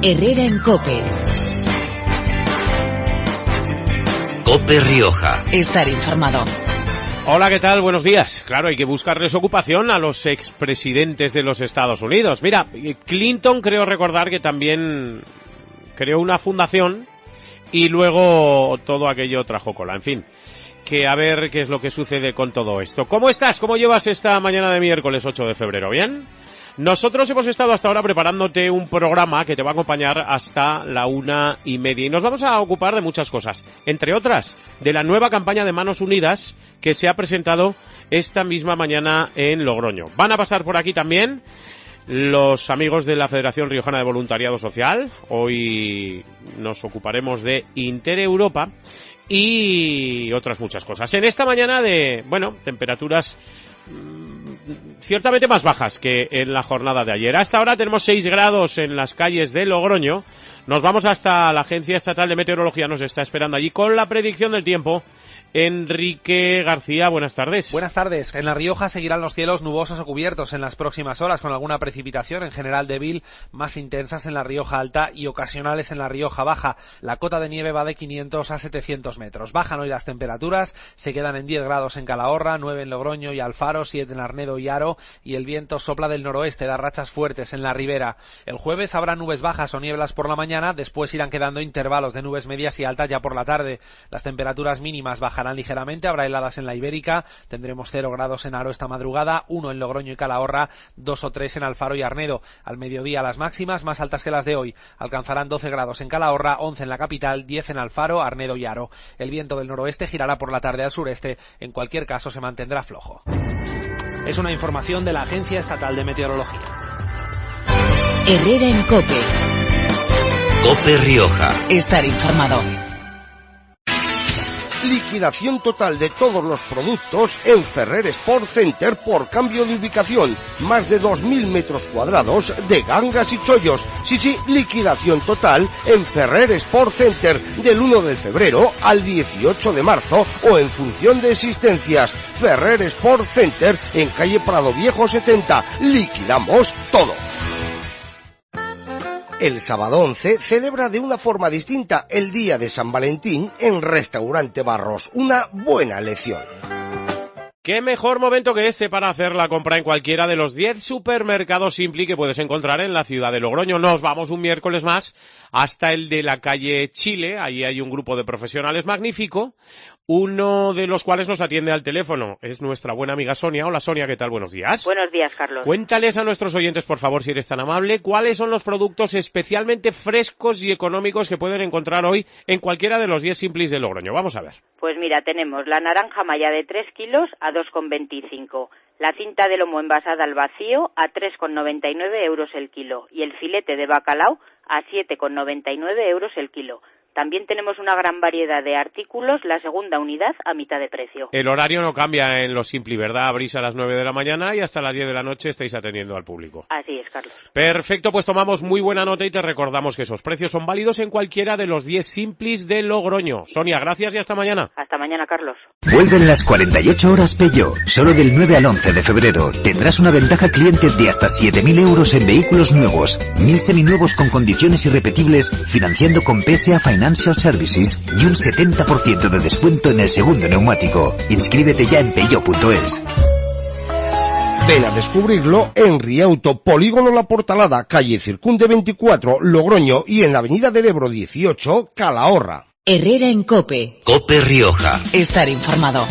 Herrera en COPE. COPE Rioja. Estar informado. Hola, ¿qué tal? Buenos días. Claro, hay que buscarles ocupación a los expresidentes de los Estados Unidos. Mira, Clinton creo recordar que también creó una fundación y luego todo aquello trajo cola. En fin, que a ver qué es lo que sucede con todo esto. ¿Cómo estás? ¿Cómo llevas esta mañana de miércoles 8 de febrero? ¿Bien? Nosotros hemos estado hasta ahora preparándote un programa que te va a acompañar hasta la 1:30 y nos vamos a ocupar de muchas cosas, entre otras, de la nueva campaña de Manos Unidas que se ha presentado esta misma mañana en Logroño. Van a pasar por aquí también los amigos de la Federación Riojana de Voluntariado Social. Hoy nos ocuparemos de Intereuropa y otras muchas cosas. En esta mañana de, temperaturas ciertamente más bajas que en la jornada de ayer. Hasta ahora tenemos 6 grados en las calles de Logroño. Nos vamos hasta la Agencia Estatal de Meteorología, nos está esperando allí con la predicción del tiempo. Enrique García, buenas tardes. Buenas tardes. En La Rioja seguirán los cielos nubosos o cubiertos en las próximas horas, con alguna precipitación, en general débil, más intensas en La Rioja Alta y ocasionales en La Rioja Baja. La cota de nieve va de 500 a 700 metros. Bajan hoy las temperaturas, se quedan en 10 grados en Calahorra, 9 en Logroño y Alfaro, 7 en Arnedo y Haro, y el viento sopla del noroeste, da rachas fuertes en la ribera. El jueves habrá nubes bajas o nieblas por la mañana, después irán quedando intervalos de nubes medias y altas ya por la tarde. Las temperaturas mínimas bajarán ligeramente, habrá heladas en la Ibérica, tendremos 0 grados en Haro esta madrugada, 1 en Logroño y Calahorra, 2 o 3 en Alfaro y Arnedo. Al mediodía las máximas más altas que las de hoy, alcanzarán 12 grados en Calahorra, 11 en la capital, 10 en Alfaro, Arnedo y Haro. El viento del noroeste girará por la tarde al sureste, en cualquier caso se mantendrá flojo. Es una información de la Agencia Estatal de Meteorología. Herrera en COPE. COPE Rioja. Estar informado. Liquidación total de todos los productos en Ferrer Sport Center por cambio de ubicación. Más de 2.000 metros cuadrados de gangas y chollos. Sí, liquidación total en Ferrer Sport Center del 1 de febrero al 18 de marzo o en función de existencias. Ferrer Sport Center en calle Prado Viejo 70. Liquidamos todo. El sábado 11 celebra de una forma distinta el Día de San Valentín en Restaurante Barros. Una buena elección. ¿Qué mejor momento que este para hacer la compra en cualquiera de los 10 supermercados Simpli que puedes encontrar en la ciudad de Logroño? Nos vamos un miércoles más hasta el de la calle Chile. Ahí hay un grupo de profesionales magnífico, uno de los cuales nos atiende al teléfono. Es nuestra buena amiga Sonia. Hola Sonia, ¿qué tal? Buenos días. Buenos días, Carlos. Cuéntales a nuestros oyentes, por favor, si eres tan amable, cuáles son los productos especialmente frescos y económicos que pueden encontrar hoy en cualquiera de los 10 Simplis de Logroño. Vamos a ver. Pues mira, tenemos la naranja maya de 3 kilos a 2,25, la cinta de lomo envasada al vacío a 3,99 euros el kilo y el filete de bacalao a 7,99 euros el kilo. También tenemos una gran variedad de artículos, la segunda unidad a mitad de precio. El horario no cambia en los Simpli, ¿verdad? Abrís a las 9 de la mañana y hasta las 10 de la noche estáis atendiendo al público. Así es, Carlos. Perfecto, pues tomamos muy buena nota y te recordamos que esos precios son válidos en cualquiera de los 10 Simplis de Logroño. Sonia, gracias y hasta mañana. Hasta mañana, Carlos. Vuelven las 48 horas Peugeot. Solo del 9 al 11 de febrero tendrás una ventaja cliente de hasta 7.000 euros en vehículos nuevos, 1.000 seminuevos con condiciones irrepetibles, financiando con PSA Financial Services y un 70% de descuento en el segundo neumático. Inscríbete ya en peugeot.es. Ven a descubrirlo en Riauto, Polígono La Portalada, calle Circunde 24, Logroño y en la avenida del Ebro 18, Calahorra. Herrera en COPE. COPE Rioja. Estar informado.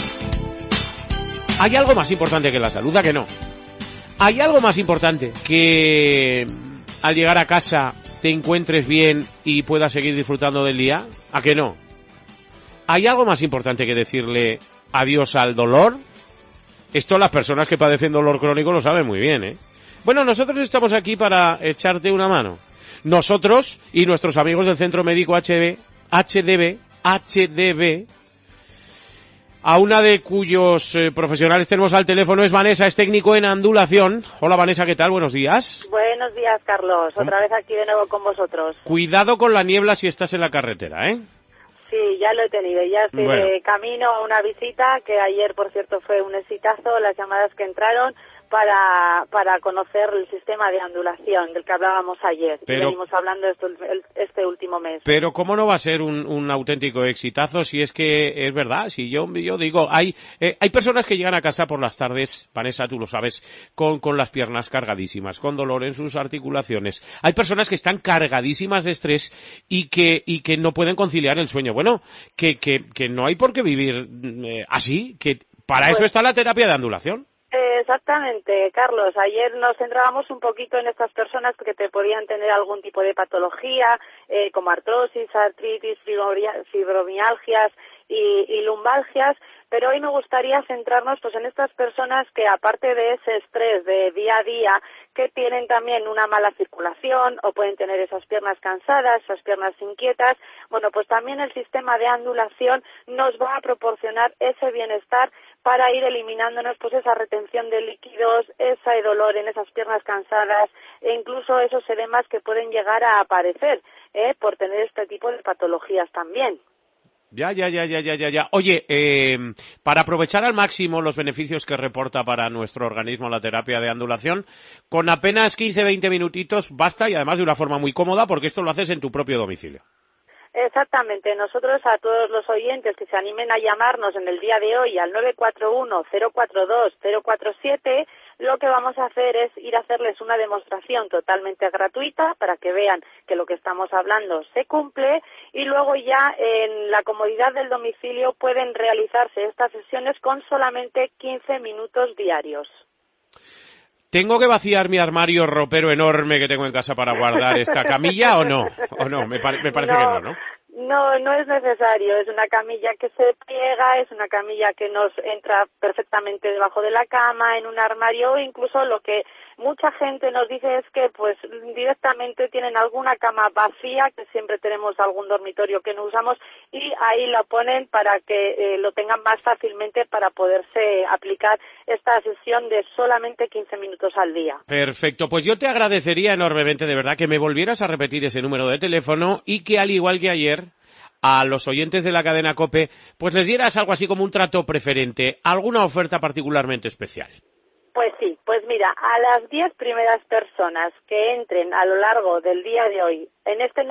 ¿Hay algo más importante que la salud? ¿A que no? ¿Hay algo más importante que al llegar a casa te encuentres bien y puedas seguir disfrutando del día? ¿A que no? ¿Hay algo más importante que decirle adiós al dolor? Esto las personas que padecen dolor crónico lo saben muy bien, ¿eh? Bueno, nosotros estamos aquí para echarte una mano. Nosotros y nuestros amigos del Centro Médico HDB, a una de cuyos profesionales tenemos al teléfono es Vanessa, es técnico en ondulación. Hola Vanessa, ¿qué tal? Buenos días. Buenos días, Carlos. Otra vez aquí de nuevo con vosotros. Cuidado con la niebla si estás en la carretera, ¿eh? Sí, ya lo he tenido. Ya estoy de camino a una visita que ayer, por cierto, fue un exitazo. Las llamadas que entraron, para conocer el sistema de ondulación del que hablábamos ayer. Y venimos hablando este último mes. Pero ¿cómo no va a ser un auténtico exitazo si es que es verdad? Si yo digo, hay personas que llegan a casa por las tardes, Vanessa, tú lo sabes, con las piernas cargadísimas, con dolor en sus articulaciones. Hay personas que están cargadísimas de estrés y que no pueden conciliar el sueño. Bueno, que no hay por qué vivir así, que para eso está la terapia de ondulación. Exactamente, Carlos. Ayer nos centrábamos un poquito en estas personas que te podían tener algún tipo de patología, como artrosis, artritis, fibromialgias y lumbalgias, pero hoy me gustaría centrarnos pues en estas personas que, aparte de ese estrés de día a día, que tienen también una mala circulación o pueden tener esas piernas cansadas, esas piernas inquietas. Bueno, pues también el sistema de ondulación nos va a proporcionar ese bienestar para ir eliminándonos pues esa retención de líquidos, ese dolor en esas piernas cansadas e incluso esos edemas que pueden llegar a aparecer por tener este tipo de patologías también. Ya. Oye, para aprovechar al máximo los beneficios que reporta para nuestro organismo la terapia de ondulación, con apenas 15-20 minutitos basta, y además de una forma muy cómoda, porque esto lo haces en tu propio domicilio. Exactamente. Nosotros, a todos los oyentes que se animen a llamarnos en el día de hoy al 941-042-047, lo que vamos a hacer es ir a hacerles una demostración totalmente gratuita para que vean que lo que estamos hablando se cumple, y luego ya en la comodidad del domicilio pueden realizarse estas sesiones con solamente 15 minutos diarios. ¿Tengo que vaciar mi armario ropero enorme que tengo en casa para guardar esta camilla o no? Me parece que no. No es necesario. Es una camilla que se pliega, es una camilla que nos entra perfectamente debajo de la cama, en un armario, o incluso lo que mucha gente nos dice es que pues directamente tienen alguna cama vacía, que siempre tenemos algún dormitorio que no usamos, y ahí la ponen para que lo tengan más fácilmente para poderse aplicar esta sesión de solamente 15 minutos al día. Perfecto, pues yo te agradecería enormemente, de verdad, que me volvieras a repetir ese número de teléfono y que, al igual que ayer, a los oyentes de la cadena COPE, pues les dieras algo así como un trato preferente, alguna oferta particularmente especial. Pues sí, pues mira, a las 10 primeras personas que entren a lo largo del día de hoy en este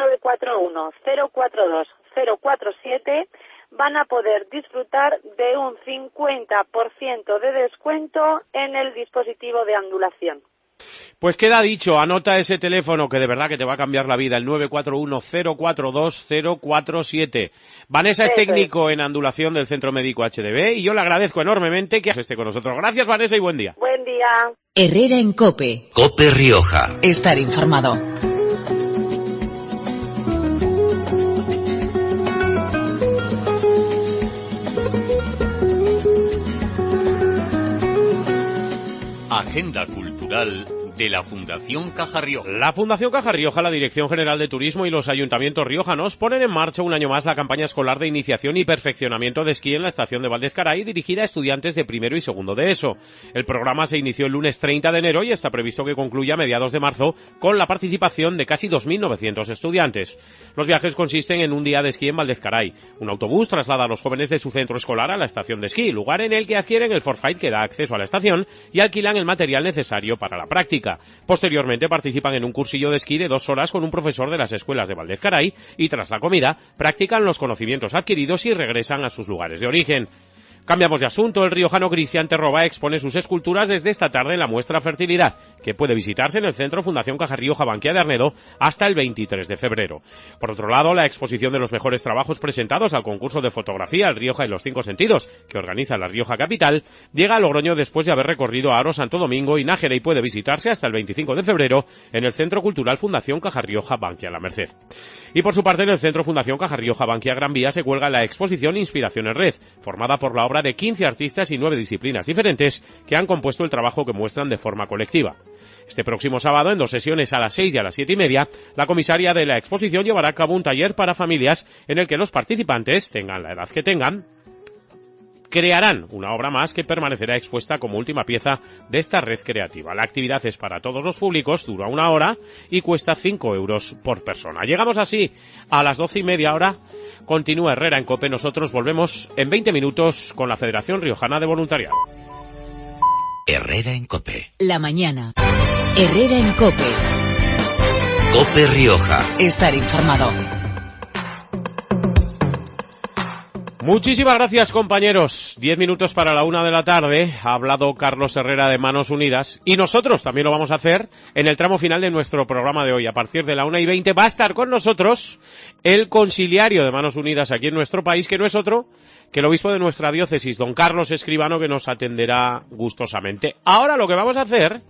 941-042-047 van a poder disfrutar de un 50% de descuento en el dispositivo de ondulación. Pues queda dicho, anota ese teléfono que de verdad que te va a cambiar la vida, el 941-042-047. Vanessa es técnico en ondulación del Centro Médico HDB y yo le agradezco enormemente que esté con nosotros. Gracias, Vanessa, y buen día. Buen día. Herrera en COPE. COPE Rioja. Estar informado. Agenda cultural de la Fundación Caja Rioja. La Fundación Caja Rioja, la Dirección General de Turismo y los ayuntamientos riojanos ponen en marcha un año más la campaña escolar de iniciación y perfeccionamiento de esquí en la estación de Valdezcaray, dirigida a estudiantes de primero y segundo de ESO. El programa se inició el lunes 30 de enero y está previsto que concluya a mediados de marzo con la participación de casi 2.900 estudiantes. Los viajes consisten en un día de esquí en Valdezcaray. Un autobús traslada a los jóvenes de su centro escolar a la estación de esquí, lugar en el que adquieren el Forfait que da acceso a la estación y alquilan el material necesario para la práctica. Posteriormente participan en un cursillo de esquí de 2 horas con un profesor de las escuelas de Valdezcaray y tras la comida practican los conocimientos adquiridos y regresan a sus lugares de origen. Cambiamos de asunto. El riojano Cristian Terroba expone sus esculturas desde esta tarde en la muestra Fertilidad, que puede visitarse en el Centro Fundación Caja Rioja Banquia de Arnedo hasta el 23 de febrero. Por otro lado, la exposición de los mejores trabajos presentados al concurso de fotografía El Rioja y los 5 sentidos, que organiza La Rioja Capital, llega a Logroño después de haber recorrido Aro, Santo Domingo y Nájera, y puede visitarse hasta el 25 de febrero en el Centro Cultural Fundación Caja Rioja Banquia La Merced. Y por su parte, en el Centro Fundación Caja Rioja Banquia Gran Vía se cuelga la exposición Inspiración en Red, formada por la obra de 15 artistas y 9 disciplinas diferentes que han compuesto el trabajo que muestran de forma colectiva. Este próximo sábado, en 2 sesiones a las 6 y a las 7:30, la comisaria de la exposición llevará a cabo un taller para familias en el que los participantes, tengan la edad que tengan, crearán una obra más que permanecerá expuesta como última pieza de esta red creativa. La actividad es para todos los públicos, dura 1 hora y cuesta 5 euros por persona. Llegamos así a las 12:30 ahora. Continúa Herrera en COPE. Nosotros volvemos en 20 minutos con la Federación Riojana de Voluntariado. Herrera en COPE. La mañana. Herrera en COPE. COPE Rioja. Estar informado. Muchísimas gracias, compañeros. 10 minutos para la 1 de la tarde. Ha hablado Carlos Herrera de Manos Unidas. Y nosotros también lo vamos a hacer en el tramo final de nuestro programa de hoy. A partir de la 1:20 va a estar con nosotros el conciliario de Manos Unidas aquí en nuestro país, que no es otro que el obispo de nuestra diócesis, don Carlos Escribano, que nos atenderá gustosamente. Ahora lo que vamos a hacer,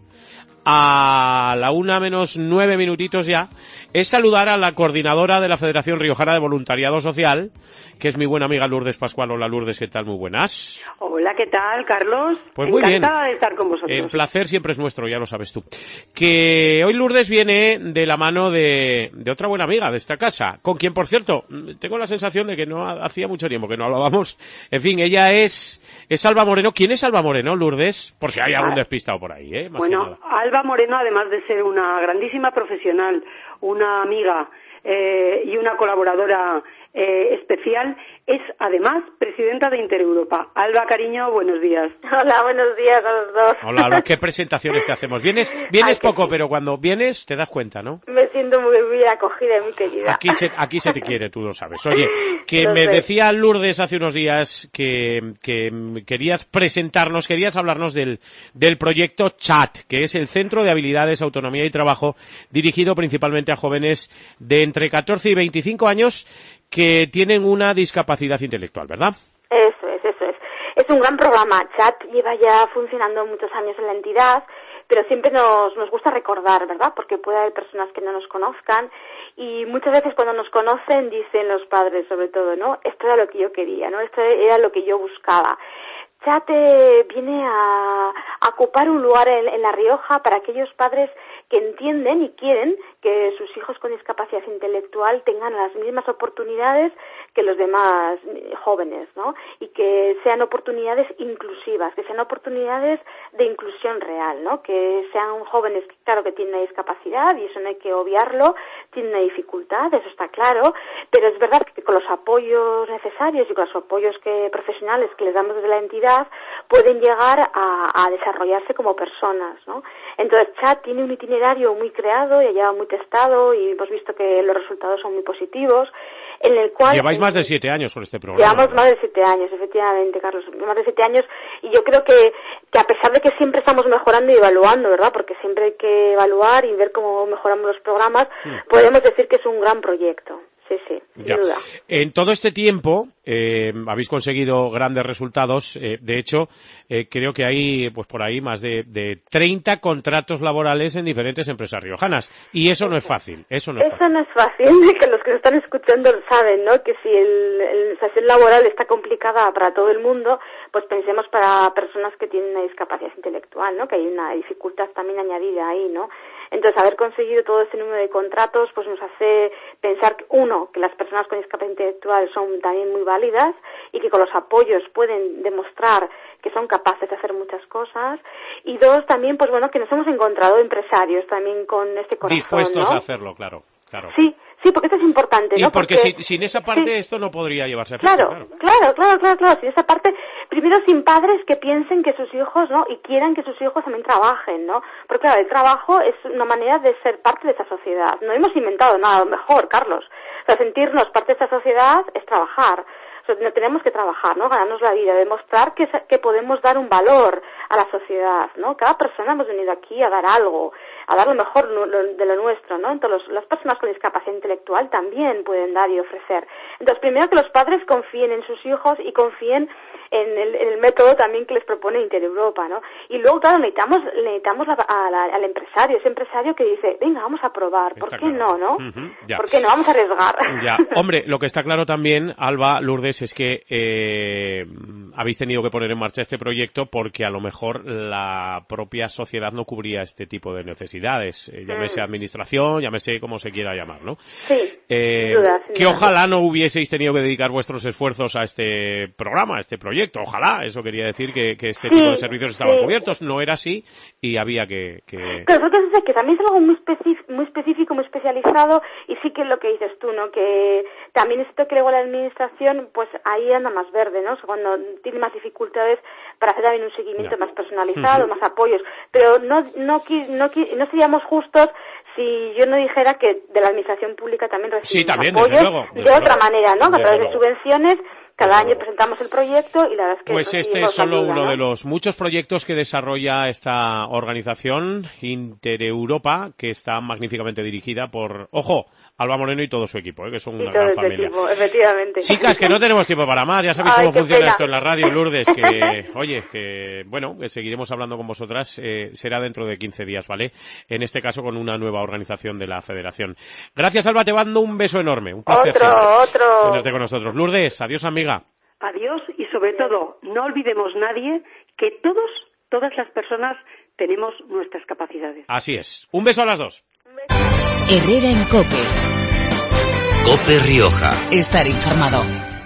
a la 1:09 minutitos ya, es saludar a la coordinadora de la Federación Riojana de Voluntariado Social, que es mi buena amiga Lourdes Pascual. Hola, Lourdes, ¿qué tal? Muy buenas. Hola, ¿qué tal, Carlos? Pues muy bien. Encantada de estar con vosotros. El placer siempre es nuestro, ya lo sabes tú. Que hoy Lourdes viene de la mano de otra buena amiga de esta casa, con quien, por cierto, tengo la sensación de que no hacía mucho tiempo que no hablábamos. En fin, ella es Alba Moreno. ¿Quién es Alba Moreno, Lourdes? Por si hay algún despistado por ahí, ¿eh? Más bueno, Alba Moreno, además de ser una grandísima profesional, una amiga y una colaboradora especial, es además presidenta de Intereuropa. Alba, cariño, buenos días. Hola, buenos días a los dos. Hola, Alba, ¿qué presentaciones te hacemos? Vienes poco, pero cuando vienes te das cuenta, ¿no? Me siento muy bien acogida, muy querida. Aquí se te quiere, tú lo sabes. Oye, que me decía Lourdes hace unos días que querías hablarnos del proyecto CHAT, que es el Centro de Habilidades, Autonomía y Trabajo, dirigido principalmente a jóvenes de entre 14 y 25 años que tienen una discapacidad intelectual, ¿verdad? Eso es. Es un gran programa. CHAT lleva ya funcionando muchos años en la entidad, pero siempre nos gusta recordar, ¿verdad? Porque puede haber personas que no nos conozcan y muchas veces cuando nos conocen dicen los padres, sobre todo, ¿no? Esto era lo que yo quería, ¿no? Esto era lo que yo buscaba. CHAT viene a ocupar un lugar en La Rioja para aquellos padres que entienden y quieren que sus hijos con discapacidad intelectual tengan las mismas oportunidades que los demás jóvenes, ¿no? Y que sean oportunidades inclusivas, que sean oportunidades de inclusión real, ¿no? Que sean jóvenes, claro, que tienen una discapacidad y eso no hay que obviarlo, tienen una dificultad, eso está claro, pero es verdad que con los apoyos necesarios y con los apoyos profesionales que les damos desde la entidad pueden llegar a desarrollarse como personas, ¿no? Entonces CHAT tiene un itinerario muy creado, ya lleva muy testado y hemos visto que los resultados son muy positivos, en el cual... Lleváis más de 7 años con este programa. Llevamos más de 7 años, efectivamente, Carlos, más de 7 años, y yo creo que a pesar de que siempre estamos mejorando y evaluando, ¿verdad? Porque siempre hay que evaluar y ver cómo mejoramos los programas, podemos decir que es un gran proyecto. Sí, sin duda. En todo este tiempo habéis conseguido grandes resultados. De hecho, creo que hay pues por ahí más de 30 contratos laborales en diferentes empresas riojanas. Y eso no es fácil. Eso no es fácil, que los que nos están escuchando lo saben, ¿no? Que si la situación laboral está complicada para todo el mundo, pues pensemos para personas que tienen una discapacidad intelectual, ¿no? Que hay una dificultad también añadida ahí, ¿no? Entonces, haber conseguido todo ese número de contratos pues nos hace pensar, uno, que las personas con discapacidad intelectual son también muy válidas y que con los apoyos pueden demostrar que son capaces de hacer muchas cosas, y dos, también, pues bueno, que nos hemos encontrado empresarios también con este corazón, dispuestos ¿no? a hacerlo, claro. Sí, porque esto es importante, ¿no? Y porque sin esa parte esto no podría llevarse a cabo. Claro. Sin esa parte, primero sin padres que piensen que sus hijos, ¿no? Y quieran que sus hijos también trabajen, ¿no? Porque claro, el trabajo es una manera de ser parte de esa sociedad. No hemos inventado nada mejor, Carlos. O sea, sentirnos parte de esta sociedad es trabajar. No tenemos que trabajar, ¿no? Ganarnos la vida, demostrar que podemos dar un valor a la sociedad, ¿no? Cada persona hemos venido aquí a dar algo, a dar lo mejor de lo nuestro, ¿no? Entonces, las personas con discapacidad intelectual también pueden dar y ofrecer. Entonces, primero que los padres confíen en sus hijos y confíen en el método también que les propone Intereuropa, ¿no? Y luego, claro, necesitamos al empresario, ese empresario que dice, venga, vamos a probar, ¿por qué no? ¿Por qué no? Vamos a arriesgar. Ya, hombre, lo que está claro también, Alba, Lourdes, es que habéis tenido que poner en marcha este proyecto porque a lo mejor la propia sociedad no cubría este tipo de necesidades, llámese administración, llámese como se quiera llamar, ¿no? Sí, sin duda. Que ojalá no hubieseis tenido que dedicar vuestros esfuerzos a este programa, a este proyecto, ojalá, eso quería decir que este tipo de servicios estaban cubiertos, no era así y había que... Pero nosotros es que también es algo muy específico, muy especializado, y sí que es lo que dices tú, ¿no? Que también esto que luego la administración, pues ahí anda más verde, ¿no? O sea, cuando tiene más dificultades para hacer también un seguimiento más personalizado, más apoyos. Pero no seríamos justos si yo no dijera que de la administración pública también recibimos apoyos de otra manera, ¿no? A través de subvenciones. Cada año presentamos el proyecto y la verdad es que... Pues este es solo uno de los muchos proyectos que desarrolla esta organización Intereuropa, que está magníficamente dirigida por, ojo, Alba Moreno y todo su equipo, que son una gran familia. Equipo, efectivamente. Chicas, que no tenemos tiempo para más, ya sabéis cómo funciona esto en la radio, Lourdes, que, oye, que seguiremos hablando con vosotras, será dentro de 15 días, ¿vale? En este caso con una nueva organización de la Federación. Gracias, Alba, te mando un beso enorme, un placer otro. tenerte con nosotros. Lourdes, adiós, amiga. Adiós y sobre todo, no olvidemos nadie que todas las personas tenemos nuestras capacidades. Así es. Un beso a las dos. Herrera en COPE. COPE Rioja. Estar informado.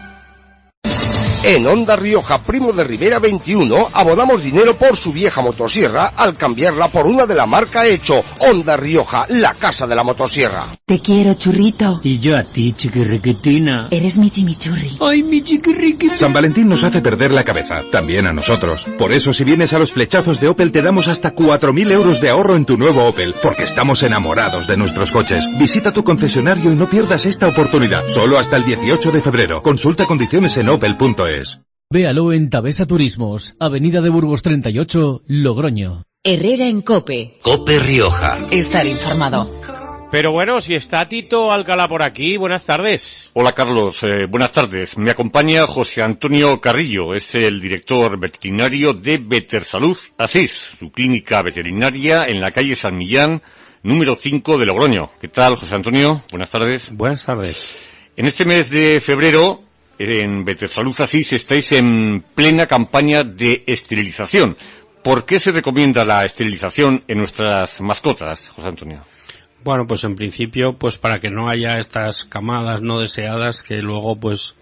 En Honda Rioja Primo de Rivera 21 abonamos dinero por su vieja motosierra al cambiarla por una de la marca Hecho. Honda Rioja, la casa de la motosierra. Te quiero, churrito. Y yo a ti, chiquirriquitina. Eres mi chimichurri. Ay, mi chiquirriquitina. San Valentín nos hace perder la cabeza, también a nosotros. Por eso, si vienes a los flechazos de Opel, te damos hasta 4.000 euros de ahorro en tu nuevo Opel, porque estamos enamorados de nuestros coches. Visita tu concesionario y no pierdas esta oportunidad. Solo hasta el 18 de febrero. Consulta condiciones en opel.es. Véalo en Tabesa Turismos, Avenida de Burgos 38, Logroño. Herrera en COPE. COPE Rioja. Estar informado. Pero bueno, si está Tito Alcalá por aquí, buenas tardes. Hola Carlos, buenas tardes. Me acompaña José Antonio Carrillo, es el director veterinario de Vetersalud Asís, su clínica veterinaria en la calle San Millán, número 5 de Logroño. ¿Qué tal, José Antonio? Buenas tardes. Buenas tardes. En este mes de febrero, en Vetersalud Asís, estáis en plena campaña de esterilización. ¿Por qué se recomienda la esterilización en nuestras mascotas, José Antonio? Bueno, pues en principio, pues para que no haya estas camadas no deseadas que luego pues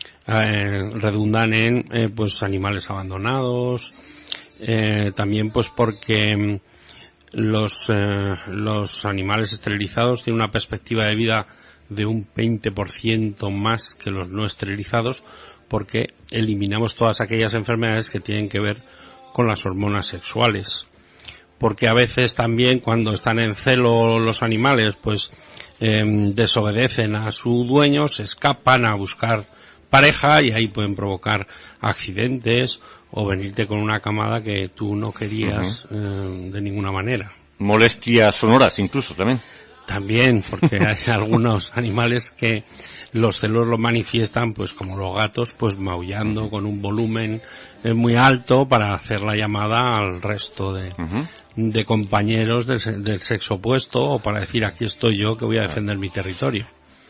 redundan en pues animales abandonados, también pues porque los animales esterilizados tienen una perspectiva de vida de un 20% más que los no esterilizados, porque eliminamos todas aquellas enfermedades que tienen que ver con las hormonas sexuales. Porque a veces también cuando están en celo los animales, pues desobedecen a su dueño, se escapan a buscar pareja y ahí pueden provocar accidentes o venirte con una camada que tú no querías de ninguna manera. Molestias sonoras incluso también. También, porque hay algunos animales que los celos lo manifiestan, pues como los gatos, pues maullando con un volumen muy alto para hacer la llamada al resto de compañeros del sexo opuesto, o para decir aquí estoy yo que voy a defender mi territorio.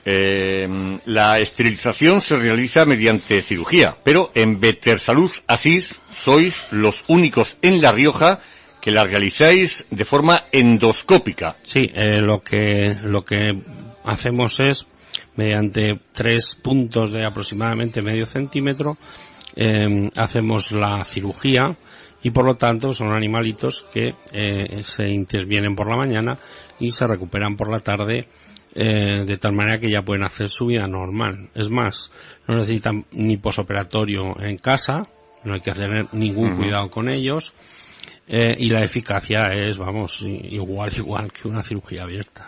La esterilización se realiza mediante cirugía, pero en Vetersalud Asís sois los únicos en La Rioja que la realizáis de forma endoscópica. Sí, lo que hacemos es, mediante 3 puntos de aproximadamente medio centímetro, hacemos la cirugía y por lo tanto son animalitos que se intervienen por la mañana y se recuperan por la tarde, de tal manera que ya pueden hacer su vida normal. Es más, no necesitan ni posoperatorio en casa, no hay que tener ningún cuidado con ellos. Y la eficacia es, vamos, igual que una cirugía abierta.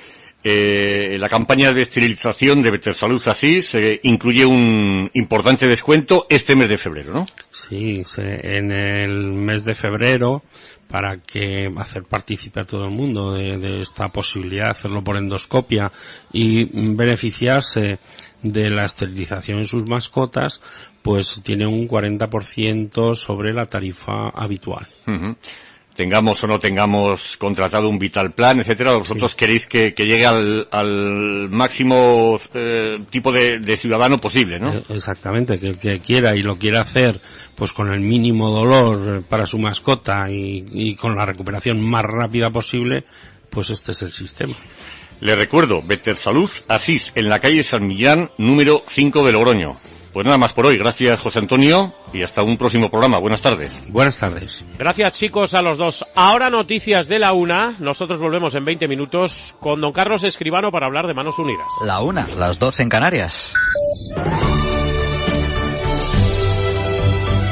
La campaña de esterilización de Vetersalud Asís incluye un importante descuento este mes de febrero, ¿no? Sí, en el mes de febrero, para que hacer participar a todo el mundo de esta posibilidad de hacerlo por endoscopia y beneficiarse de la esterilización en sus mascotas, pues tiene un 40% sobre la tarifa habitual. Tengamos o no tengamos contratado un Vital Plan, etcétera, vosotros queréis que llegue al máximo tipo de ciudadano posible, ¿no? Exactamente, que el que quiera y lo quiera hacer pues con el mínimo dolor para su mascota y con la recuperación más rápida posible, pues este es el sistema. Le recuerdo, Vetersalud Asís, en la calle San Millán, número 5 de Logroño. Pues nada más por hoy. Gracias, José Antonio, y hasta un próximo programa. Buenas tardes. Buenas tardes. Gracias, chicos, a los dos. Ahora noticias de la 1. Nosotros volvemos en 20 minutos con don Carlos Escribano para hablar de Manos Unidas. La 1, las 12 en Canarias.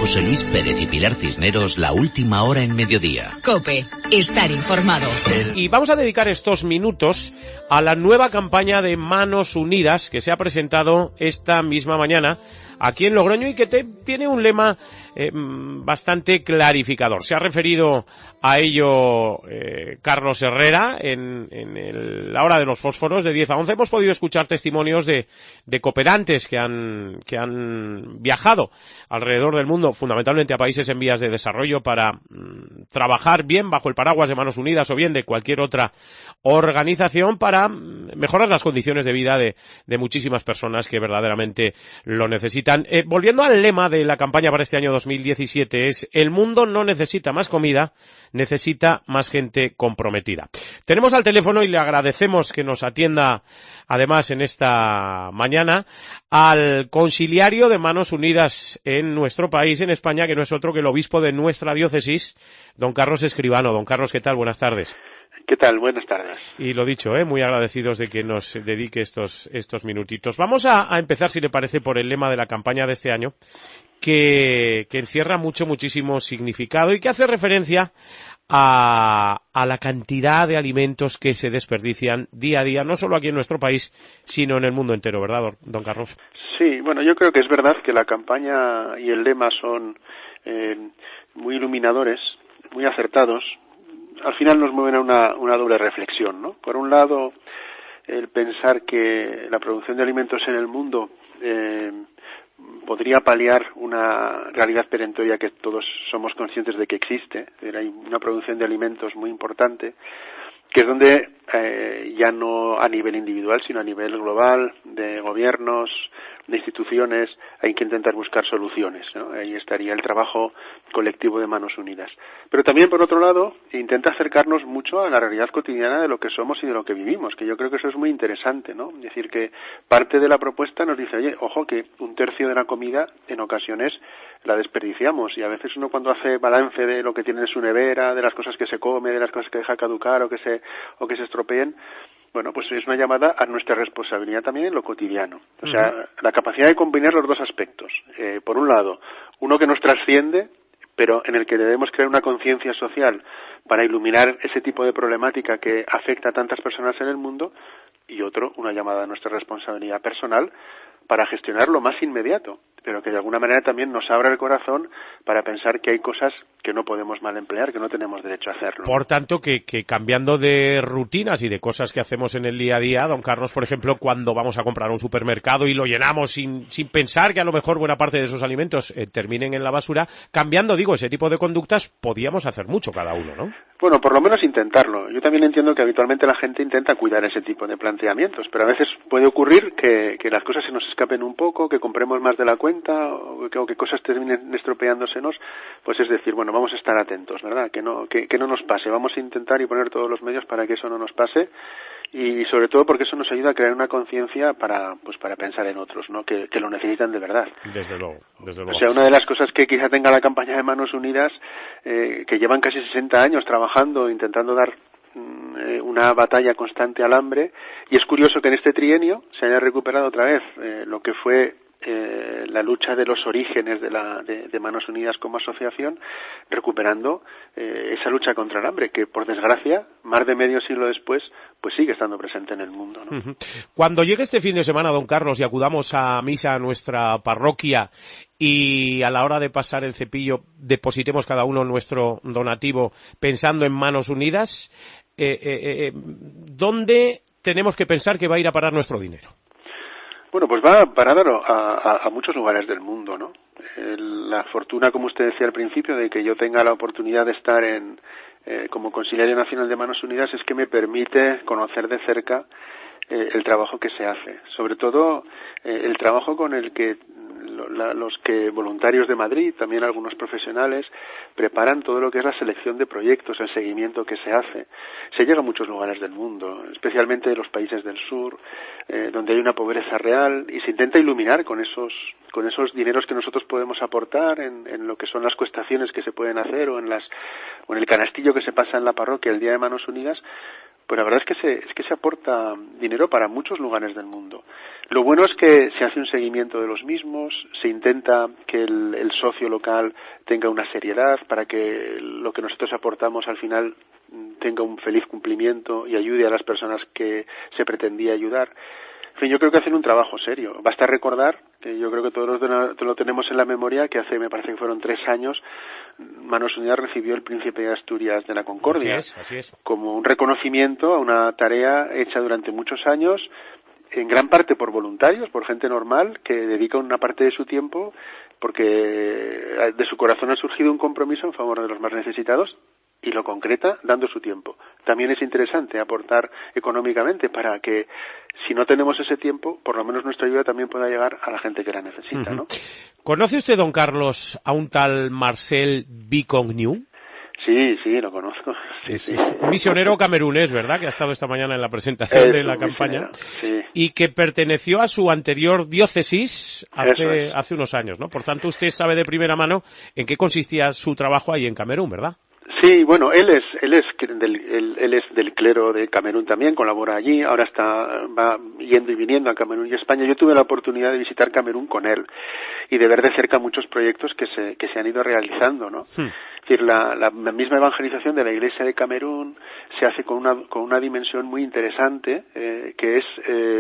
José Luis Pérez y Pilar Cisneros, la última hora en mediodía. COPE, estar informado. Y vamos a dedicar estos minutos a la nueva campaña de Manos Unidas que se ha presentado esta misma mañana aquí en Logroño y que tiene un lema bastante clarificador. Se ha referido a ello Carlos Herrera en la hora de los fósforos de 10 a 11. Hemos podido escuchar testimonios de cooperantes que han viajado alrededor del mundo, fundamentalmente a países en vías de desarrollo, para trabajar bien bajo el paraguas de Manos Unidas o bien de cualquier otra organización para mejorar las condiciones de vida de muchísimas personas que verdaderamente lo necesitan. Volviendo al lema de la campaña para este año 2017, es: el mundo no necesita más comida, necesita más gente comprometida. Tenemos al teléfono, y le agradecemos que nos atienda además en esta mañana, al conciliario de Manos Unidas en nuestro país, en España, que no es otro que el obispo de nuestra diócesis, don Carlos Escribano. Don Carlos, ¿qué tal? Buenas tardes. ¿Qué tal? Buenas tardes. Y lo dicho, muy agradecidos de que nos dedique estos minutitos. Vamos a empezar, si le parece, por el lema de la campaña de este año, que encierra muchísimo significado y que hace referencia a la cantidad de alimentos que se desperdician día a día, no solo aquí en nuestro país, sino en el mundo entero, ¿verdad, don Carlos? Sí, bueno, yo creo que es verdad que la campaña y el lema son muy iluminadores, muy acertados. Al final nos mueven a una doble reflexión, ¿no? Por un lado, el pensar que la producción de alimentos en el mundo podría paliar una realidad perentoria que todos somos conscientes de que existe. Hay una producción de alimentos muy importante, que es donde ya no a nivel individual, sino a nivel global, de gobiernos, de instituciones, hay que intentar buscar soluciones, ¿no? Ahí estaría el trabajo colectivo de Manos Unidas. Pero también, por otro lado, intenta acercarnos mucho a la realidad cotidiana de lo que somos y de lo que vivimos, que yo creo que eso es muy interesante, ¿no? Es decir, que parte de la propuesta nos dice, oye, ojo, que un tercio de la comida en ocasiones la desperdiciamos, y a veces uno, cuando hace balance de lo que tiene en su nevera, de las cosas que se come, de las cosas que deja caducar o que se estropeen, bueno, pues es una llamada a nuestra responsabilidad también en lo cotidiano. O sea, la capacidad de combinar los dos aspectos. Por un lado, uno que nos trasciende, pero en el que debemos crear una conciencia social para iluminar ese tipo de problemática que afecta a tantas personas en el mundo, y otro, una llamada a nuestra responsabilidad personal para gestionar lo más inmediato, pero que de alguna manera también nos abra el corazón para pensar que hay cosas que no podemos mal emplear, que no tenemos derecho a hacerlo. Por tanto, que cambiando de rutinas y de cosas que hacemos en el día a día, don Carlos, por ejemplo, cuando vamos a comprar a un supermercado y lo llenamos sin pensar que a lo mejor buena parte de esos alimentos terminen en la basura, cambiando, ese tipo de conductas, podíamos hacer mucho cada uno, ¿no? Bueno, por lo menos intentarlo. Yo también entiendo que habitualmente la gente intenta cuidar ese tipo de planteamientos, pero a veces puede ocurrir que las cosas se nos escapen un poco, que compremos más de la cuenta o que cosas terminen estropeándosenos. Pues es decir, bueno, vamos a estar atentos, ¿verdad? Que no nos pase. Vamos a intentar y poner todos los medios para que eso no nos pase, y sobre todo porque eso nos ayuda a crear una conciencia para pensar en otros, ¿no? Que lo necesitan de verdad. Desde luego. O sea, una de las cosas que quizá tenga la campaña de Manos Unidas, que llevan casi 60 años trabajando, intentando dar una batalla constante al hambre, y es curioso que en este trienio se haya recuperado otra vez lo que fue la lucha de los orígenes de Manos Unidas como asociación, recuperando esa lucha contra el hambre, que por desgracia, más de medio siglo después, pues sigue estando presente en el mundo, ¿no? Cuando llegue este fin de semana, don Carlos, y acudamos a misa a nuestra parroquia, y a la hora de pasar el cepillo depositemos cada uno nuestro donativo pensando en Manos Unidas, ¿dónde tenemos que pensar que va a ir a parar nuestro dinero? Bueno, pues va a parar a muchos lugares del mundo, ¿no? La fortuna, como usted decía al principio, de que yo tenga la oportunidad de estar como Conciliario Nacional de Manos Unidas, es que me permite conocer de cerca el trabajo que se hace, sobre todo el trabajo con el que los voluntarios de Madrid, también algunos profesionales, preparan todo lo que es la selección de proyectos, el seguimiento que se hace. Se llega a muchos lugares del mundo, especialmente de los países del sur, donde hay una pobreza real, y se intenta iluminar con esos dineros que nosotros podemos aportar en lo que son las cuestaciones que se pueden hacer o en el canastillo que se pasa en la parroquia el día de Manos Unidas, pues la verdad es que se aporta dinero para muchos lugares del mundo. Lo bueno es que se hace un seguimiento de los mismos, se intenta que el socio local tenga una seriedad para que lo que nosotros aportamos al final tenga un feliz cumplimiento y ayude a las personas que se pretendía ayudar. En fin, yo creo que hacen un trabajo serio. Basta recordar, que yo creo que todos lo tenemos en la memoria, que hace, me parece que fueron 3 años, Manos Unidas recibió el Príncipe de Asturias de la Concordia. Así es. Como un reconocimiento a una tarea hecha durante muchos años, en gran parte por voluntarios, por gente normal, que dedica una parte de su tiempo, porque de su corazón ha surgido un compromiso en favor de los más necesitados, y lo concreta dando su tiempo. También es interesante aportar económicamente para que, si no tenemos ese tiempo, por lo menos nuestra ayuda también pueda llegar a la gente que la necesita, ¿no? ¿Conoce usted, don Carlos, a un tal Marcel Bicogneau? Sí, lo conozco. Sí. Un misionero camerunés, ¿verdad?, que ha estado esta mañana en la presentación de la campaña, y que perteneció a su anterior diócesis hace unos años, ¿no? Por tanto, usted sabe de primera mano en qué consistía su trabajo ahí en Camerún, ¿verdad? Sí, bueno, él es del clero de Camerún también, colabora allí, ahora va yendo y viniendo a Camerún y España. Yo tuve la oportunidad de visitar Camerún con él y de ver de cerca muchos proyectos que se han ido realizando, ¿no? Es decir, la misma evangelización de la Iglesia de Camerún se hace con una dimensión muy interesante, que es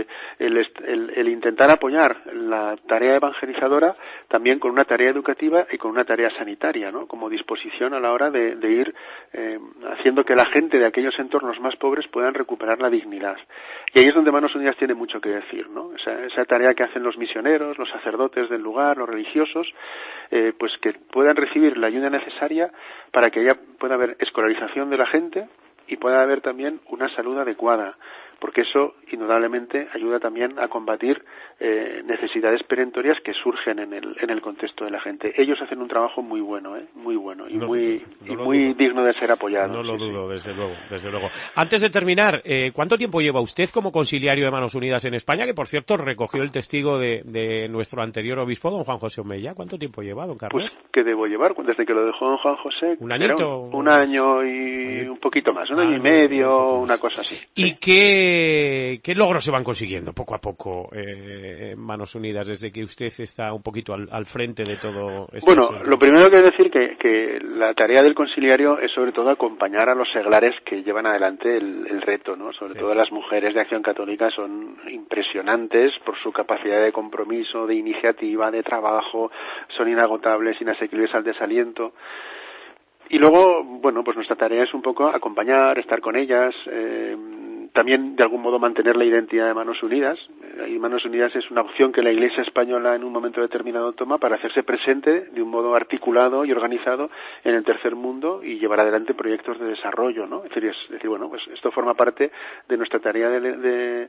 el intentar apoyar la tarea evangelizadora también con una tarea educativa y con una tarea sanitaria, ¿no? Como disposición a la hora de ir haciendo que la gente de aquellos entornos más pobres puedan recuperar la dignidad. Y ahí es donde Manos Unidas tiene mucho que decir, ¿no? Esa tarea que hacen los misioneros, los sacerdotes del lugar, los religiosos, pues que puedan recibir la ayuda necesaria para que pueda haber escolarización de la gente y pueda haber también una salud adecuada, porque eso indudablemente ayuda también a combatir necesidades perentorias que surgen en el contexto de la gente. Ellos hacen un trabajo muy bueno y muy digno de ser apoyado. No lo dudo, desde luego. Antes de terminar, ¿cuánto tiempo lleva usted como conciliario de Manos Unidas en España? Que, por cierto, recogió el testigo de nuestro anterior obispo, don Juan José Omeya. ¿Cuánto tiempo lleva, don Carlos? Pues, ¿qué debo llevar? Desde que lo dejó don Juan José. ¿Un añito? Un año y un poquito más, un año y medio, una cosa así. ¿Y qué logros se van consiguiendo poco a poco Manos Unidas desde que usted está un poquito al frente de todo esto? Bueno, lo primero que decir que la tarea del conciliario es sobre todo acompañar a los seglares que llevan adelante el reto, ¿no? Sobre todo las mujeres de Acción Católica son impresionantes por su capacidad de compromiso, de iniciativa, de trabajo, son inagotables, inasequibles al desaliento. Y luego, bueno, pues nuestra tarea es un poco acompañar, estar con ellas, también de algún modo mantener la identidad de Manos Unidas. Y Manos Unidas es una opción que la Iglesia española en un momento determinado toma para hacerse presente de un modo articulado y organizado en el tercer mundo y llevar adelante proyectos de desarrollo, ¿no? Es decir, bueno, pues esto forma parte de nuestra tarea de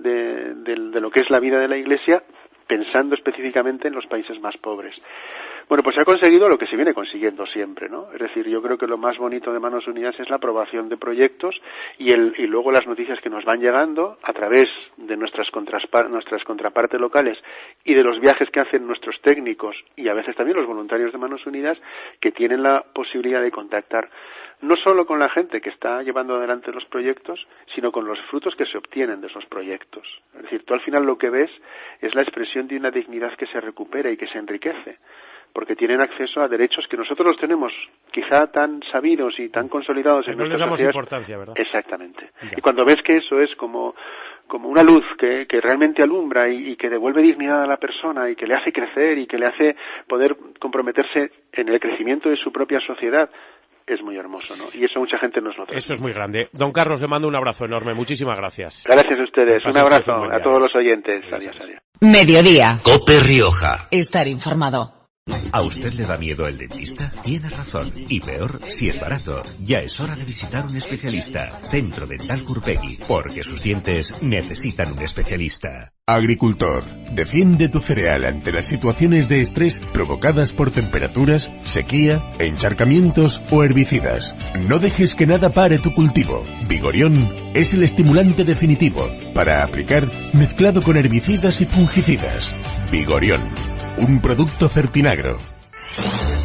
lo que es la vida de la Iglesia, pensando específicamente en los países más pobres. Bueno, pues se ha conseguido lo que se viene consiguiendo siempre, ¿no? Es decir, yo creo que lo más bonito de Manos Unidas es la aprobación de proyectos y luego las noticias que nos van llegando a través de nuestras contrapartes locales y de los viajes que hacen nuestros técnicos y a veces también los voluntarios de Manos Unidas, que tienen la posibilidad de contactar no solo con la gente que está llevando adelante los proyectos, sino con los frutos que se obtienen de esos proyectos. Es decir, tú al final lo que ves es la expresión de una dignidad que se recupera y que se enriquece, porque tienen acceso a derechos que nosotros los tenemos quizá tan sabidos y tan consolidados en nuestras sociedades. No les damos importancia, ¿verdad? Exactamente. Ya. Y cuando ves que eso es como una luz que realmente alumbra y que devuelve dignidad a la persona y que le hace crecer y que le hace poder comprometerse en el crecimiento de su propia sociedad, es muy hermoso, ¿no? Y eso mucha gente nos lo trae. Eso es muy grande. Don Carlos, le mando un abrazo enorme. Muchísimas gracias. Gracias a ustedes. Un abrazo a todos los oyentes. Adiós. Mediodía. COPE Rioja. Estar informado. ¿A usted le da miedo el dentista? Tiene razón. Y peor, si es barato. Ya es hora de visitar un especialista. Centro Dental Curpegui. Porque sus dientes necesitan un especialista. Agricultor, defiende tu cereal ante las situaciones de estrés provocadas por temperaturas, sequía, encharcamientos o herbicidas. No dejes que nada pare tu cultivo. Vigorión es el estimulante definitivo para aplicar mezclado con herbicidas y fungicidas. Vigorión, un producto Certinagro.